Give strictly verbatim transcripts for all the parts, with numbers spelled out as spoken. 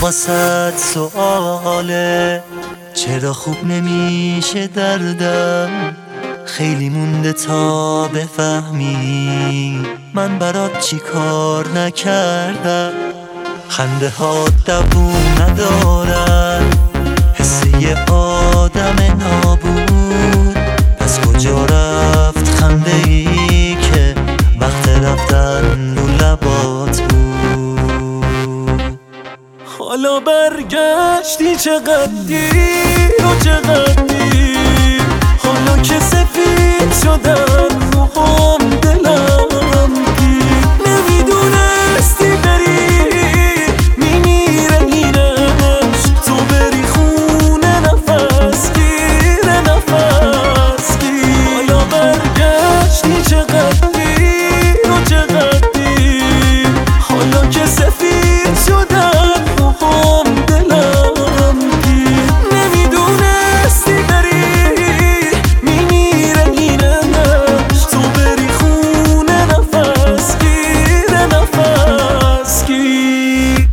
واسد سؤاله چرا خوب نمیشه دردم، خیلی مونده تا بفهمی من برات چی کار نکردم. خنده ها دووم ندارن، حس یه آدم نابود، پس کجا رفت خنده ای که وقت رفتن رو لبات بود. حالا برگشتی چقدر دیر و چقدر دیر، حالا که سفید شدن موهام دلم گیر. نمیدونستی بری میمیره اینش، تو بری خونه نفس گیر نفس گیر. حالا برگشتی چقدر دیر و چقدر دیر، حالا که سفید شدن موهام دلم گیر. نمیدونستی بری میمیره اینش، تو بری خونه نفس گیر نفس گیر.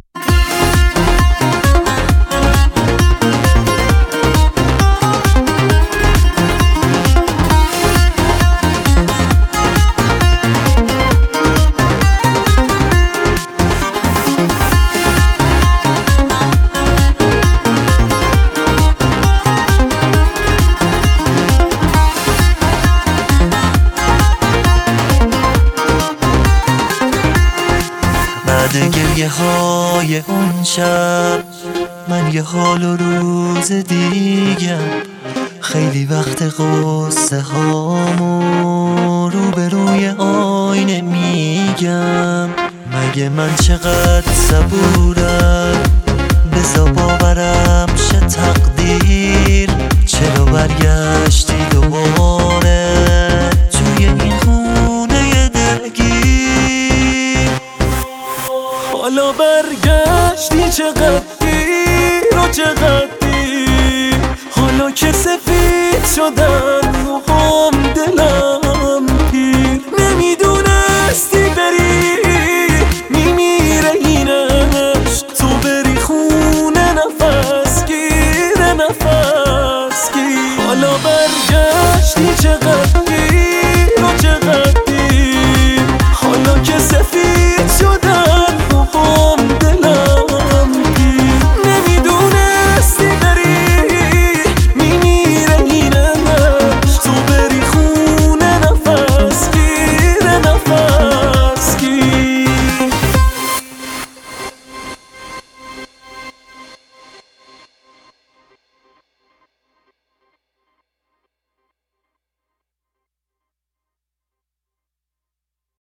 بعد گریه های اون شب من یه حال و روز دیگم، خیلی وقت قصه هامو رو به روی آینه میگم. مگه من چقدر صبورم، بزا باورم شه تقدیر، چرا برگشتی دوباره توی این خونه دلگیر. حالا برگشتی چقدر دیر و چقدر دیر، حالا که سفید شدن موهام دلم گیر. نمیدونستی بری میمیره اینش، تو بری خونه نفس گیر نفس گیر. حالا برگشتی چقدر